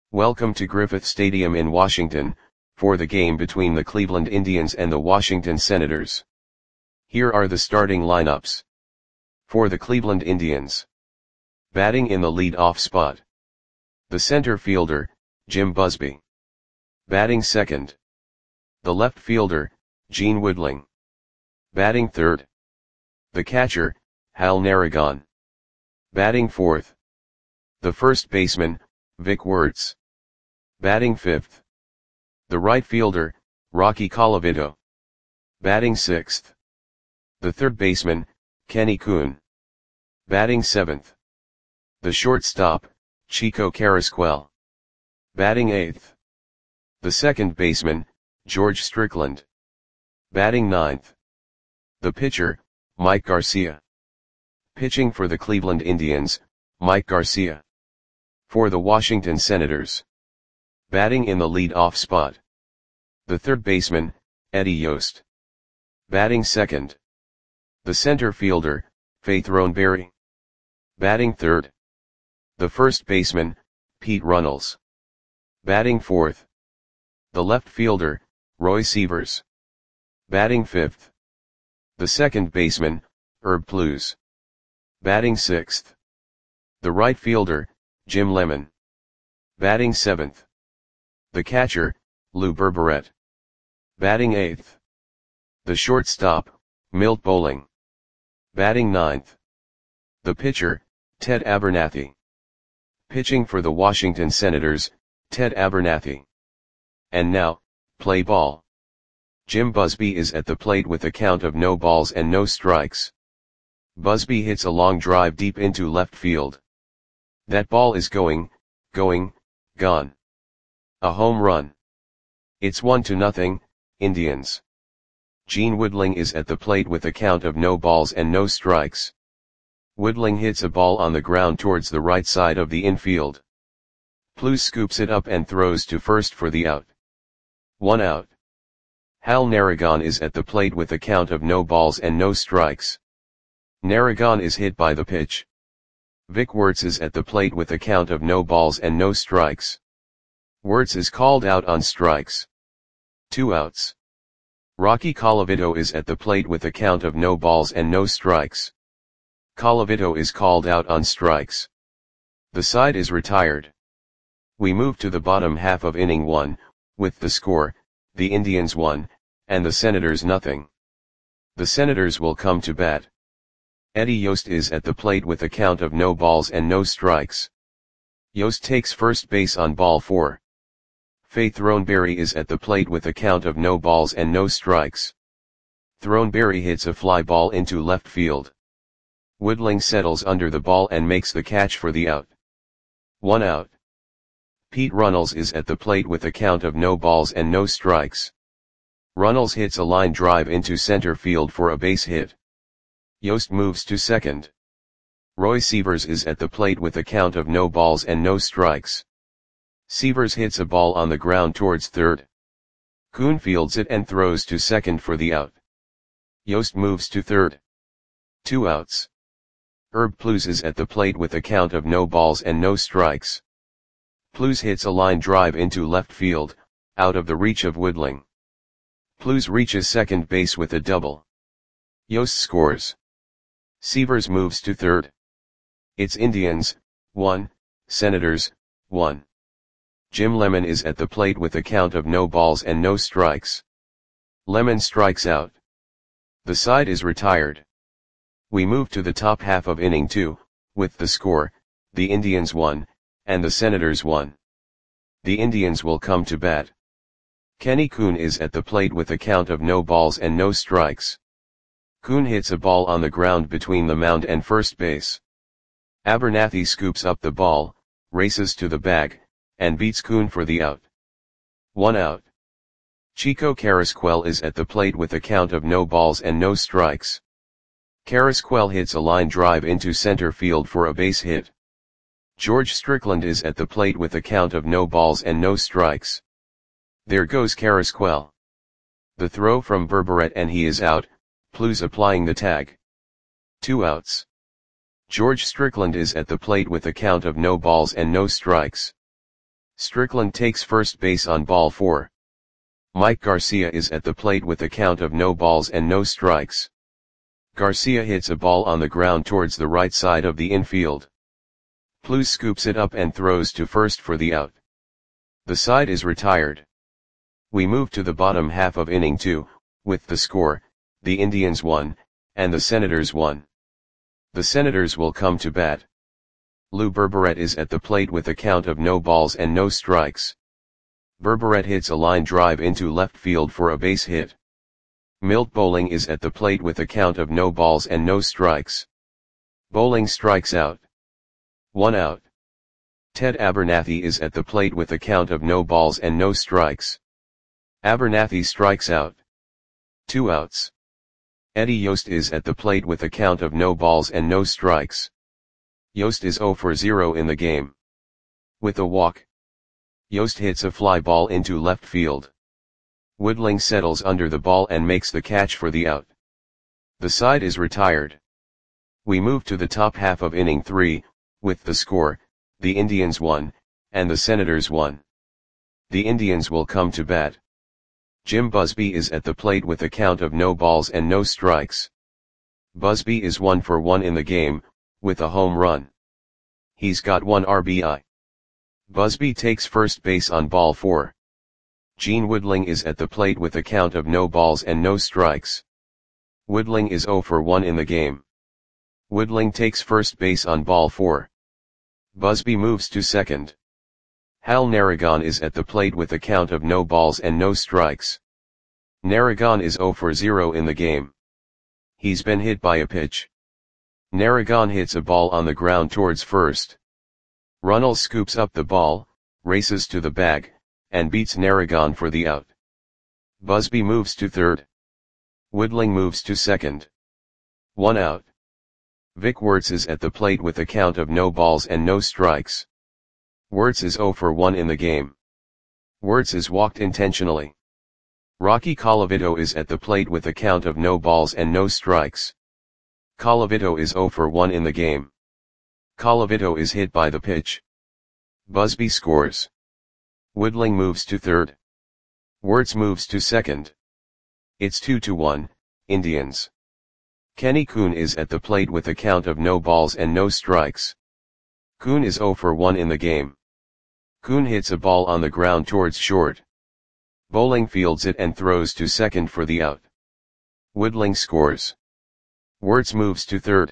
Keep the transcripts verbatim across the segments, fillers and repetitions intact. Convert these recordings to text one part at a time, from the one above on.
Welcome to Griffith Stadium in Washington, for the game between the Cleveland Indians and the Washington Senators. Here are the starting lineups. For the Cleveland Indians. Batting in the lead-off spot. The center fielder, Jim Busby. Batting second. The left fielder, Gene Woodling. Batting third. The catcher, Hal Naragon. Batting fourth. The first baseman, Vic Wertz. Batting fifth. The right fielder, Rocky Colavito. Batting sixth. The third baseman, Kenny Kuhn. Batting seventh. The shortstop, Chico Carrasquel. Batting eighth. The second baseman, George Strickland. Batting ninth. The pitcher, Mike Garcia. Pitching for the Cleveland Indians, Mike Garcia. For the Washington Senators. Batting in the lead-off spot. The third baseman, Eddie Yost. Batting second. The center fielder, Faith Roneberry. Batting third. The first baseman, Pete Runnels. Batting fourth. The left fielder, Roy Sievers. Batting fifth. The second baseman, Herb Plews. Batting sixth. The right fielder, Jim Lemon. Batting seventh. The catcher, Lou Berberet. Batting eighth. The shortstop, Milt Bowling. Batting ninth. The pitcher, Ted Abernathy. Pitching for the Washington Senators, Ted Abernathy. And now, play ball. Jim Busby is at the plate with a count of no balls and no strikes. Busby hits a long drive deep into left field. That ball is going, going, gone. A home run. It's one to nothing, Indians. Gene Woodling is at the plate with a count of no balls and no strikes. Woodling hits a ball on the ground towards the right side of the infield. Plews scoops it up and throws to first for the out. One out. Hal Naragon is at the plate with a count of no balls and no strikes. Naragon is hit by the pitch. Vic Wertz is at the plate with a count of no balls and no strikes. Wertz is called out on strikes. Two outs. Rocky Colavito is at the plate with a count of no balls and no strikes. Colavito is called out on strikes. The side is retired. We move to the bottom half of inning one, with the score, the Indians one, and the Senators nothing. The Senators will come to bat. Eddie Yost is at the plate with a count of no balls and no strikes. Yost takes first base on ball four. Faith Roneberry is at the plate with a count of no balls and no strikes. Throneberry hits a fly ball into left field. Woodling settles under the ball and makes the catch for the out. One out. Pete Runnels is at the plate with a count of no balls and no strikes. Runnels hits a line drive into center field for a base hit. Yost moves to second. Roy Sievers is at the plate with a count of no balls and no strikes. Sievers hits a ball on the ground towards third. Kuhn fields it and throws to second for the out. Yost moves to third. Two outs. Herb Plews is at the plate with a count of no balls and no strikes. Plews hits a line drive into left field, out of the reach of Woodling. Plews reaches second base with a double. Yost scores. Sievers moves to third. It's Indians, one, Senators, one. Jim Lemon is at the plate with a count of no balls and no strikes. Lemon strikes out. The side is retired. We move to the top half of inning two, with the score, the Indians one, and the Senators one. The Indians will come to bat. Kenny Kuhn is at the plate with a count of no balls and no strikes. Kuhn hits a ball on the ground between the mound and first base. Abernathy scoops up the ball, races to the bag, and beats Kuhn for the out. One out. Chico Carrasquel is at the plate with a count of no balls and no strikes. Carrasquel hits a line drive into center field for a base hit. George Strickland is at the plate with a count of no balls and no strikes. There goes Carrasquel. The throw from Berberet and he is out, Plews applying the tag. Two outs. George Strickland is at the plate with a count of no balls and no strikes. Strickland takes first base on ball four. Mike Garcia is at the plate with a count of no balls and no strikes. Garcia hits a ball on the ground towards the right side of the infield. Plews scoops it up and throws to first for the out. The side is retired. We move to the bottom half of inning two, with the score, the Indians one, and the Senators one. The Senators will come to bat. Lou Berberet is at the plate with a count of no balls and no strikes. Berberet hits a line drive into left field for a base hit. Milt Bowling is at the plate with a count of no balls and no strikes. Bowling strikes out. One out. Ted Abernathy is at the plate with a count of no balls and no strikes. Abernathy strikes out. Two outs. Eddie Yost is at the plate with a count of no balls and no strikes. Yost is zero for zero in the game. With a walk, Yost hits a fly ball into left field. Woodling settles under the ball and makes the catch for the out. The side is retired. We move to the top half of inning three, with the score, the Indians one, and the Senators one. The Indians will come to bat. Jim Busby is at the plate with a count of no balls and no strikes. Busby is one for one in the game, with a home run. He's got one R B I. Busby takes first base on ball four. Gene Woodling is at the plate with a count of no balls and no strikes. Woodling is zero for one in the game. Woodling takes first base on ball four. Busby moves to second. Hal Narragon is at the plate with a count of no balls and no strikes. Narragon is zero for zero in the game. He's been hit by a pitch. Narragon hits a ball on the ground towards first. Runnels scoops up the ball, races to the bag, and beats Narragon for the out. Busby moves to third. Woodling moves to second. One out. Vic Wertz is at the plate with a count of no balls and no strikes. Wertz is zero for one in the game. Wertz is walked intentionally. Rocky Colavito is at the plate with a count of no balls and no strikes. Colavito is zero for one in the game. Colavito is hit by the pitch. Busby scores. Woodling moves to third. Wertz moves to second. It's two to one, Indians. Kenny Kuhn is at the plate with a count of no balls and no strikes. Kuhn is zero for one in the game. Kuhn hits a ball on the ground towards short. Bowling fields it and throws to second for the out. Woodling scores. Wertz moves to third.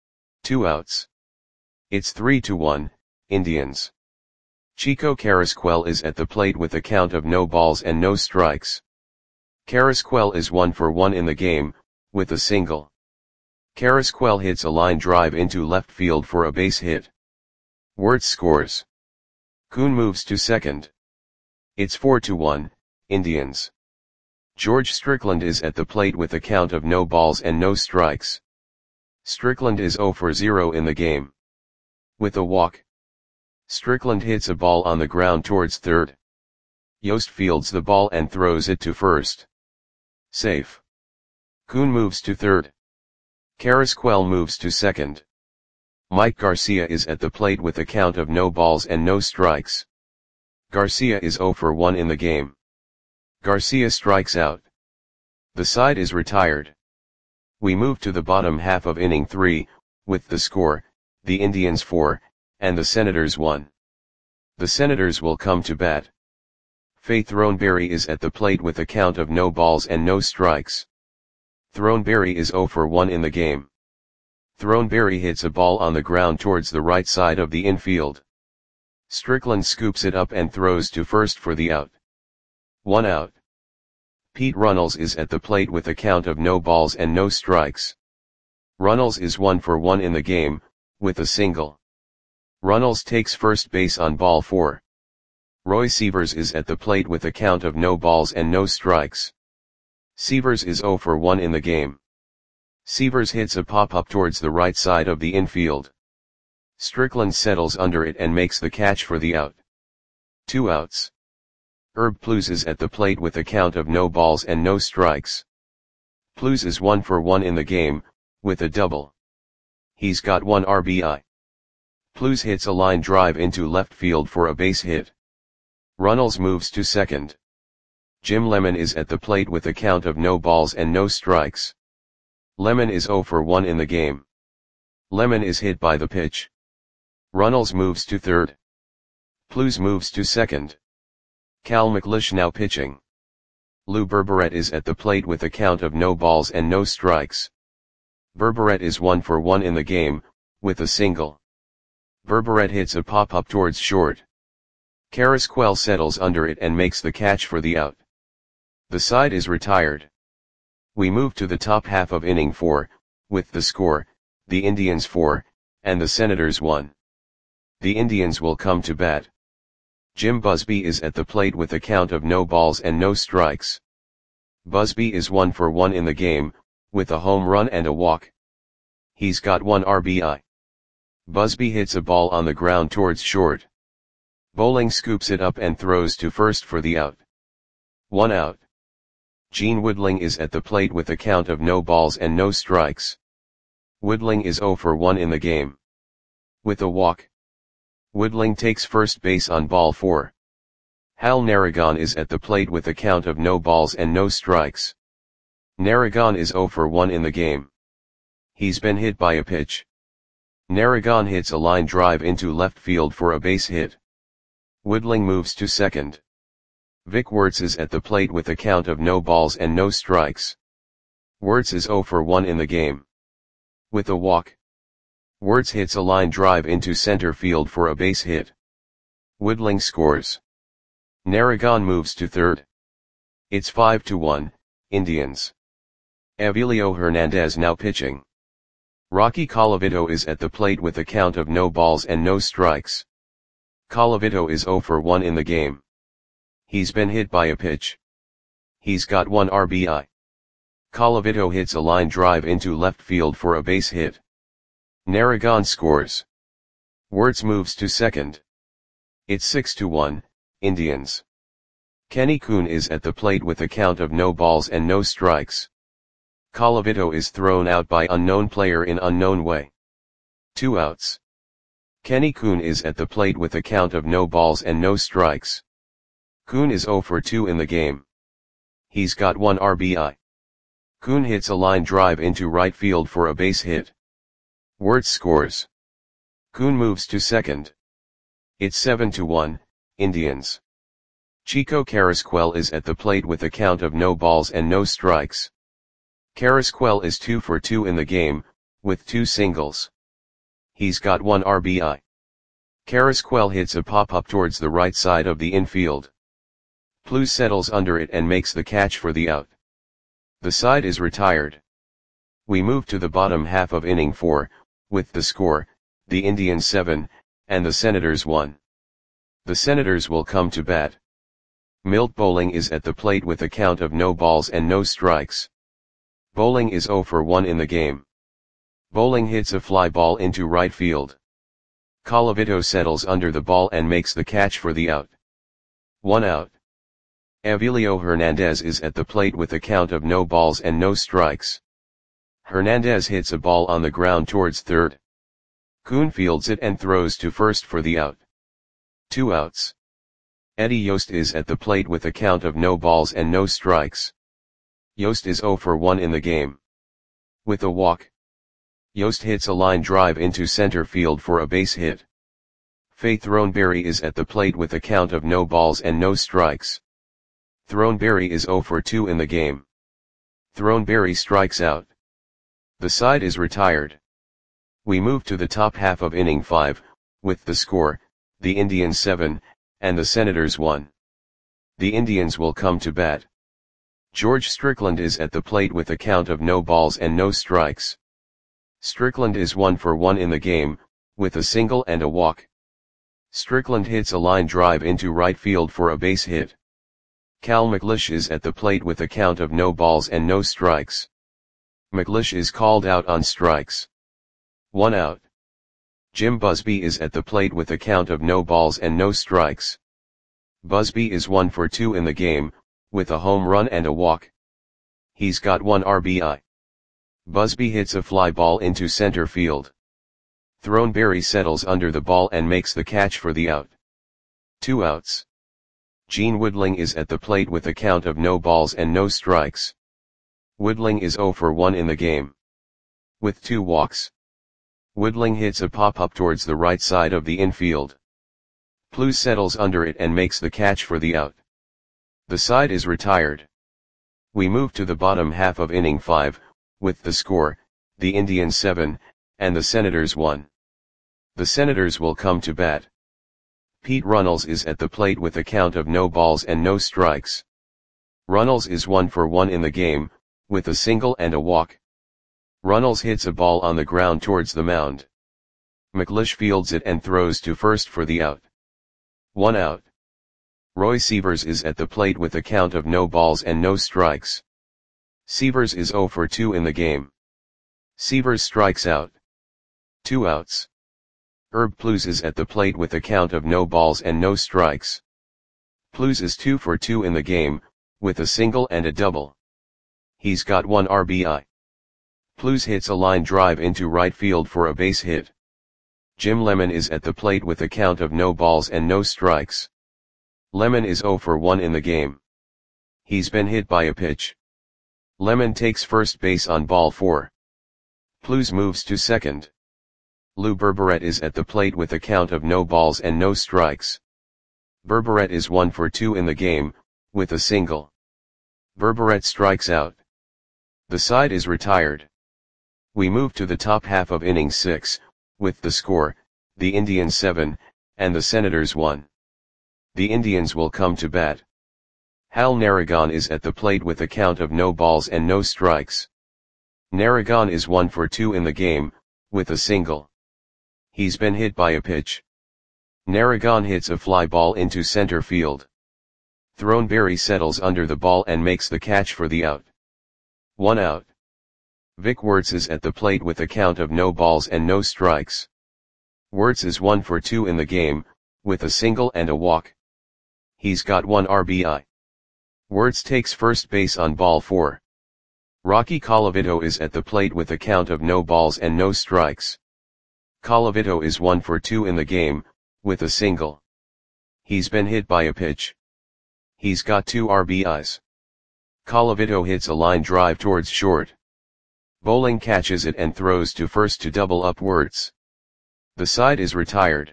Two outs. It's three to one, Indians. Chico Carrasquel is at the plate with a count of no balls and no strikes. Carrasquel is one for one in the game, with a single. Carrasquel hits a line drive into left field for a base hit. Wertz scores. Kuhn moves to second. It's four to one, Indians. George Strickland is at the plate with a count of no balls and no strikes. Strickland is zero for zero in the game. With a walk, Strickland hits a ball on the ground towards third. Yost fields the ball and throws it to first. Safe. Kuhn moves to third. Carrasquel moves to second. Mike Garcia is at the plate with a count of no balls and no strikes. Garcia is zero for one in the game. Garcia strikes out. The side is retired. We move to the bottom half of inning three, with the score, the Indians four, and the Senators one. The Senators will come to bat. Faith Throneberry is at the plate with a count of no balls and no strikes. Throneberry is zero for one in the game. Throneberry hits a ball on the ground towards the right side of the infield. Strickland scoops it up and throws to first for the out. One out. Pete Runnels is at the plate with a count of no balls and no strikes. Runnels is one for one in the game, with a single. Runnels takes first base on ball four. Roy Sievers is at the plate with a count of no balls and no strikes. Sievers is zero for one in the game. Sievers hits a pop-up towards the right side of the infield. Strickland settles under it and makes the catch for the out. Two outs. Herb Plews is at the plate with a count of no balls and no strikes. Plews is one for one in the game, with a double. He's got one R B I. Plews hits a line drive into left field for a base hit. Runnels moves to second. Jim Lemon is at the plate with a count of no balls and no strikes. Lemon is zero for one in the game. Lemon is hit by the pitch. Runnels moves to third. Plews moves to second. Cal McLeish now pitching. Lou Berberet is at the plate with a count of no balls and no strikes. Berberet is one for one in the game, with a single. Berberet hits a pop-up towards short. Carrasquel settles under it and makes the catch for the out. The side is retired. We move to the top half of inning four, with the score, the Indians four, and the Senators one. The Indians will come to bat. Jim Busby is at the plate with a count of no balls and no strikes. Busby is one for one in the game, with a home run and a walk. He's got one R B I. Busby hits a ball on the ground towards short. Bowling scoops it up and throws to first for the out. One out. Gene Woodling is at the plate with a count of no balls and no strikes. Woodling is zero for one in the game. With a walk. Woodling takes first base on ball four. Hal Narragon is at the plate with a count of no balls and no strikes. Narragon is zero for one in the game. He's been hit by a pitch. Narragon hits a line drive into left field for a base hit. Woodling moves to second. Vic Wertz is at the plate with a count of no balls and no strikes. Wertz is zero for one in the game. With a walk. Wertz hits a line drive into center field for a base hit. Woodling scores. Narragon moves to third. It's five to one, Indians. Avilio Hernandez now pitching. Rocky Colavito is at the plate with a count of no balls and no strikes. Colavito is zero for one in the game. He's been hit by a pitch. He's got one R B I. Colavito hits a line drive into left field for a base hit. Narragon scores. Wertz moves to second. It's six to one, Indians. Kenny Kuhn is at the plate with a count of no balls and no strikes. Colavito is thrown out by unknown player in unknown way. Two outs. Kenny Kuhn is at the plate with a count of no balls and no strikes. Kuhn is zero for two in the game. He's got one R B I. Kuhn hits a line drive into right field for a base hit. Wertz scores. Kuhn moves to second. It's seven to one, Indians. Chico Carrasquel is at the plate with a count of no balls and no strikes. Carrasquel is two for two in the game, with two singles. He's got one R B I. Carrasquel hits a pop-up towards the right side of the infield. Plews settles under it and makes the catch for the out. The side is retired. We move to the bottom half of inning four, with the score, the Indians seven, and the Senators one. The Senators will come to bat. Milt Bowling is at the plate with a count of no balls and no strikes. Bowling is zero for one in the game. Bowling hits a fly ball into right field. Colavito settles under the ball and makes the catch for the out. One out. Avilio Hernandez is at the plate with a count of no balls and no strikes. Hernandez hits a ball on the ground towards third. Kuhn fields it and throws to first for the out. Two outs. Eddie Yost is at the plate with a count of no balls and no strikes. Yost is zero for one in the game. With a walk. Yost hits a line drive into center field for a base hit. Faye Throneberry is at the plate with a count of no balls and no strikes. Throneberry is zero for two in the game. Throneberry strikes out. The side is retired. We move to the top half of inning five, with the score, the Indians seven, and the Senators one. The Indians will come to bat. George Strickland is at the plate with a count of no balls and no strikes. Strickland is one for one in the game, with a single and a walk. Strickland hits a line drive into right field for a base hit. Cal McLeish is at the plate with a count of no balls and no strikes. McLeish is called out on strikes. One out. Jim Busby is at the plate with a count of no balls and no strikes. Busby is one for two in the game, with a home run and a walk. He's got one R B I. Busby hits a fly ball into center field. Throneberry settles under the ball and makes the catch for the out. Two outs. Gene Woodling is at the plate with a count of no balls and no strikes. Woodling is zero for one in the game. With two walks. Woodling hits a pop-up towards the right side of the infield. Plews settles under it and makes the catch for the out. The side is retired. We move to the bottom half of inning five, with the score, the Indians seven, and the Senators one. The Senators will come to bat. Pete Runnels is at the plate with a count of no balls and no strikes. Runnels is one for one in the game, with a single and a walk. Runnels hits a ball on the ground towards the mound. McLeish fields it and throws to first for the out. One out. Roy Sievers is at the plate with a count of no balls and no strikes. Sievers is zero for two in the game. Sievers strikes out. Two outs. Herb Plews is at the plate with a count of no balls and no strikes. Plews is two for two in the game, with a single and a double. He's got one R B I. Plews hits a line drive into right field for a base hit. Jim Lemon is at the plate with a count of no balls and no strikes. Lemon is zero for one in the game. He's been hit by a pitch. Lemon takes first base on ball four. Plews moves to second. Lou Berberet is at the plate with a count of no balls and no strikes. Berberet is one for two in the game, with a single. Berberet strikes out. The side is retired. We move to the top half of inning six, with the score, the Indians seven, and the Senators one. The Indians will come to bat. Hal Narragon is at the plate with a count of no balls and no strikes. Narragon is one for two in the game, with a single. He's been hit by a pitch. Narragon hits a fly ball into center field. Throneberry settles under the ball and makes the catch for the out. One out. Vic Wertz is at the plate with a count of no balls and no strikes. Wertz is one for two in the game, with a single and a walk. He's got one R B I. Wertz takes first base on ball four. Rocky Colavito is at the plate with a count of no balls and no strikes. Colavito is one for two in the game, with a single. He's been hit by a pitch. He's got two R B Is. Colavito hits a line drive towards short. Bowling catches it and throws to first to double up Wertz. The side is retired.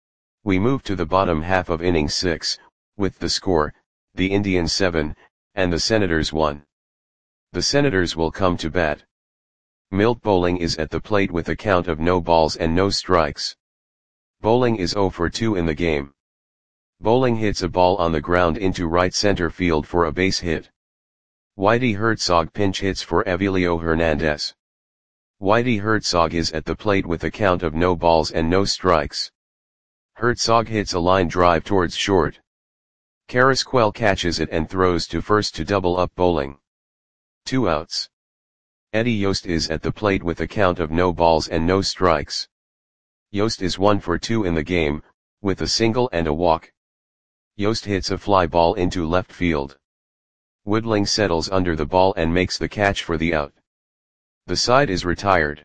We move to the bottom half of inning six, with the score, the Indians seven, and the Senators one. The Senators will come to bat. Milt Bowling is at the plate with a count of no balls and no strikes. Bowling is zero for two in the game. Bowling hits a ball on the ground into right center field for a base hit. Whitey Herzog pinch hits for Evelio Hernandez. Whitey Herzog is at the plate with a count of no balls and no strikes. Herzog hits a line drive towards short. Carrasquel catches it and throws to first to double up Bowling. Two outs. Eddie Yost is at the plate with a count of no balls and no strikes. Yost is one for two in the game, with a single and a walk. Yost hits a fly ball into left field. Woodling settles under the ball and makes the catch for the out. The side is retired.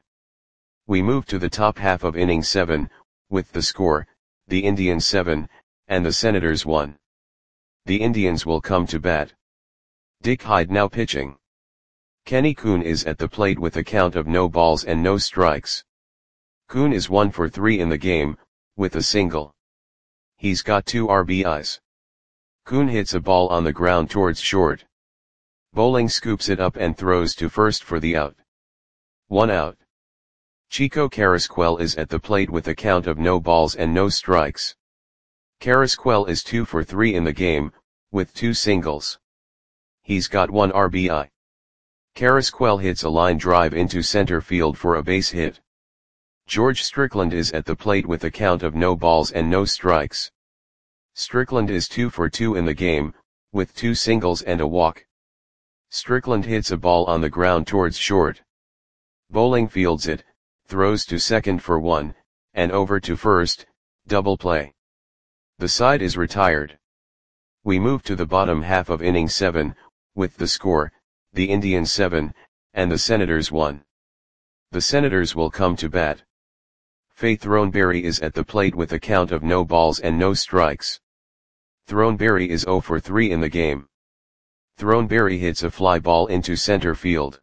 We move to the top half of inning seven, with the score, the Indians seven, and the Senators one. The Indians will come to bat. Dick Hyde now pitching. Kenny Kuhn is at the plate with a count of no balls and no strikes. Kuhn is one for three in the game, with a single. He's got two R B Is. Kuhn hits a ball on the ground towards short. Bowling scoops it up and throws to first for the out. One out. Chico Carrasquel is at the plate with a count of no balls and no strikes. Carrasquel is two for three in the game, with two singles. He's got one R B I. Carrasquel hits a line drive into center field for a base hit. George Strickland is at the plate with a count of no balls and no strikes. Strickland is two for two in the game, with two singles and a walk. Strickland hits a ball on the ground towards short. Bowling fields it, throws to second for one, and over to first, double play. The side is retired. We move to the bottom half of inning seven, with the score, the Indians seven, and the Senators one. The Senators will come to bat. Faith Throneberry is at the plate with a count of no balls and no strikes. Throneberry is zero for three in the game. Throneberry hits a fly ball into center field.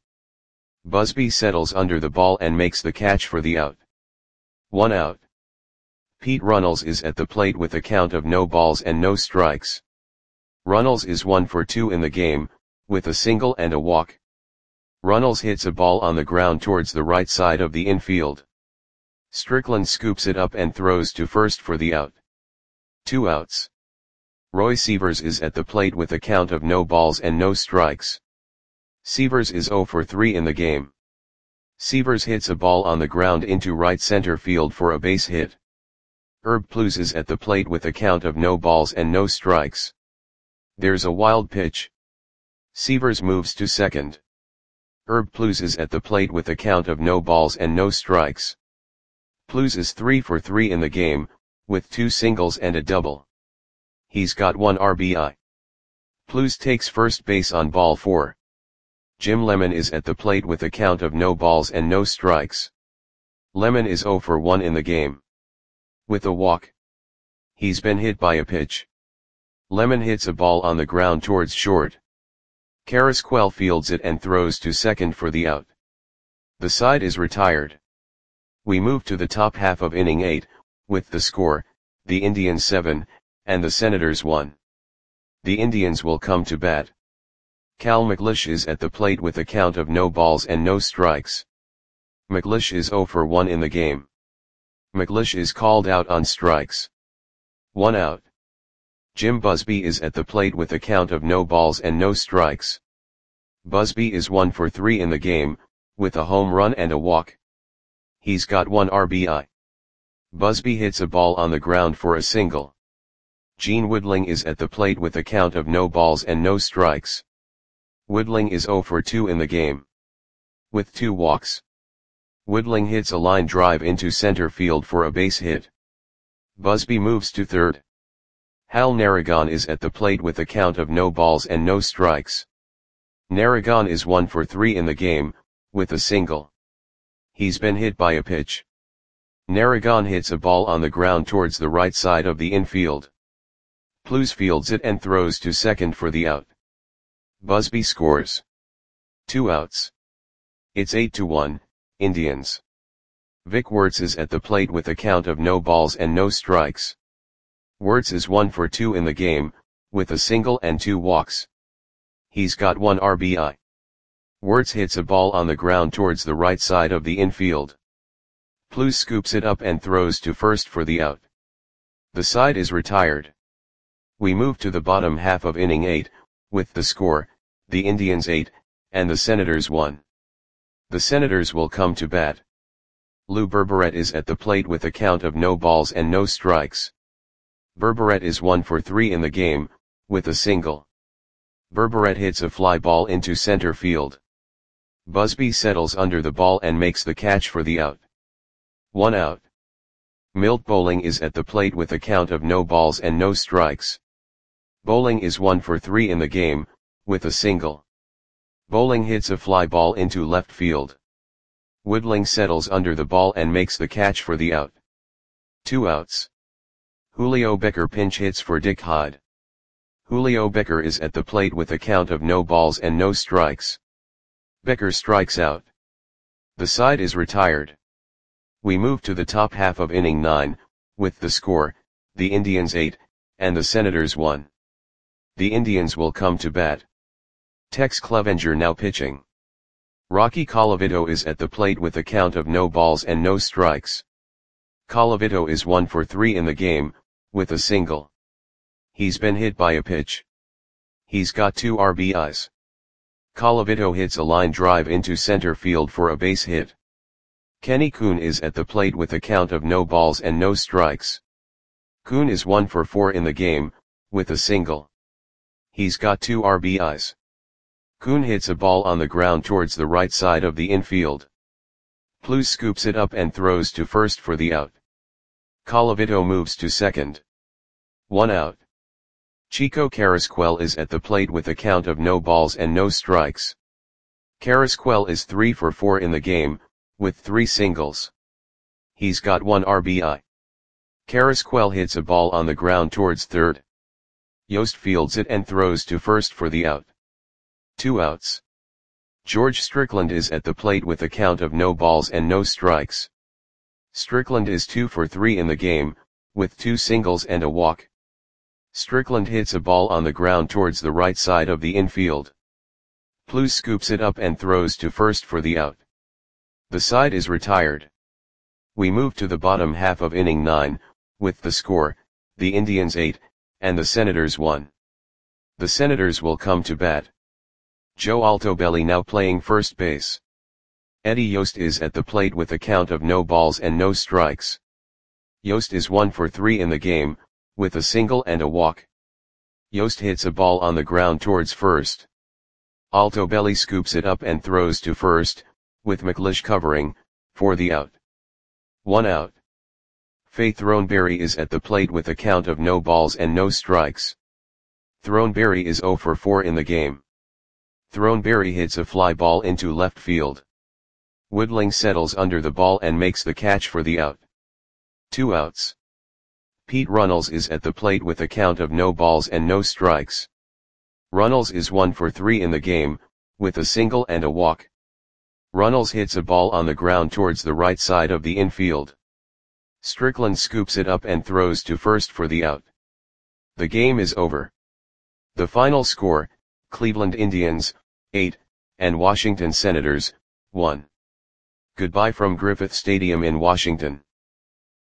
Busby settles under the ball and makes the catch for the out. One out. Pete Runnels is at the plate with a count of no balls and no strikes. Runnels is one for two in the game, with a single and a walk. Runnels hits a ball on the ground towards the right side of the infield. Strickland scoops it up and throws to first for the out. Two outs. Roy Sievers is at the plate with a count of no balls and no strikes. Sievers is zero for three in the game. Sievers hits a ball on the ground into right center field for a base hit. Herb Plews is at the plate with a count of no balls and no strikes. There's a wild pitch. Sievers moves to second. Herb Plews is at the plate with a count of no balls and no strikes. Plews is three for three in the game, with two singles and a double. He's got one R B I. Plews takes first base on ball four. Jim Lemon is at the plate with a count of no balls and no strikes. Lemon is zero for one in the game. With a walk. He's been hit by a pitch. Lemon hits a ball on the ground towards short. Carrasquel fields it and throws to second for the out. The side is retired. We move to the top half of inning eight, with the score, the Indians seven, and the Senators one. The Indians will come to bat. Cal McLeish is at the plate with a count of no balls and no strikes. McLeish is zero for one in the game. McLeish is called out on strikes. One out. Jim Busby is at the plate with a count of no balls and no strikes. Busby is one for three in the game, with a home run and a walk. He's got one R B I. Busby hits a ball on the ground for a single. Gene Woodling is at the plate with a count of no balls and no strikes. Woodling is zero for two in the game. With two walks. Woodling hits a line drive into center field for a base hit. Busby moves to third. Hal Narragon is at the plate with a count of no balls and no strikes. Narragon is one for three in the game, with a single. He's been hit by a pitch. Narragon hits a ball on the ground towards the right side of the infield. Plews fields it and throws to second for the out. Busby scores. Two outs. It's eight to one, Indians. Vic Wertz is at the plate with a count of no balls and no strikes. Wertz is one for two in the game, with a single and two walks. He's got one R B I. Wertz hits a ball on the ground towards the right side of the infield. Plews scoops it up and throws to first for the out. The side is retired. We move to the bottom half of inning eight, with the score, the Indians eight, and the Senators one. The Senators will come to bat. Lou Berberet is at the plate with a count of no balls and no strikes. Berberet is one for three in the game, with a single. Berberet hits a fly ball into center field. Busby settles under the ball and makes the catch for the out. One out. Milt Bowling is at the plate with a count of no balls and no strikes. Bowling is one for three in the game, with a single. Bowling hits a fly ball into left field. Woodling settles under the ball and makes the catch for the out. Two outs. Julio Becker pinch hits for Dick Hyde. Julio Becker is at the plate with a count of no balls and no strikes. Becker strikes out. The side is retired. We move to the top half of inning nine, with the score, the Indians eight, and the Senators one. The Indians will come to bat. Tex Clevenger now pitching. Rocky Colavito is at the plate with a count of no balls and no strikes. Colavito is one for three in the game, with a single. He's been hit by a pitch. He's got two R B Is. Colavito hits a line drive into center field for a base hit. Kenny Kuhn is at the plate with a count of no balls and no strikes. Kuhn is one for four in the game, with a single. He's got two R B Is. Kuhn hits a ball on the ground towards the right side of the infield. Plews scoops it up and throws to first for the out. Colavito moves to second. One out. Chico Carrasquel is at the plate with a count of no balls and no strikes. Carrasquel is three for four in the game, with three singles. He's got one R B I. Carrasquel hits a ball on the ground towards third. Yost fields it and throws to first for the out. Two outs. George Strickland is at the plate with a count of no balls and no strikes. Strickland is two for three in the game, with two singles and a walk. Strickland hits a ball on the ground towards the right side of the infield. Plews scoops it up and throws to first for the out. The side is retired. We move to the bottom half of inning nine, with the score, the Indians eight, and the Senators one. The Senators will come to bat. Joe Altobelli now playing first base. Eddie Yost is at the plate with a count of no balls and no strikes. Yost is one for three in the game, with a single and a walk. Yost hits a ball on the ground towards first. Altobelli scoops it up and throws to first, with McLeish covering, for the out. One out. Faye Throneberry is at the plate with a count of no balls and no strikes. Throneberry is zero for four in the game. Throneberry hits a fly ball into left field. Woodling settles under the ball and makes the catch for the out. Two outs. Pete Runnels is at the plate with a count of no balls and no strikes. Runnels is one for three in the game, with a single and a walk. Runnels hits a ball on the ground towards the right side of the infield. Strickland scoops it up and throws to first for the out. The game is over. The final score, Cleveland Indians, eight, and Washington Senators, one. Goodbye from Griffith Stadium in Washington.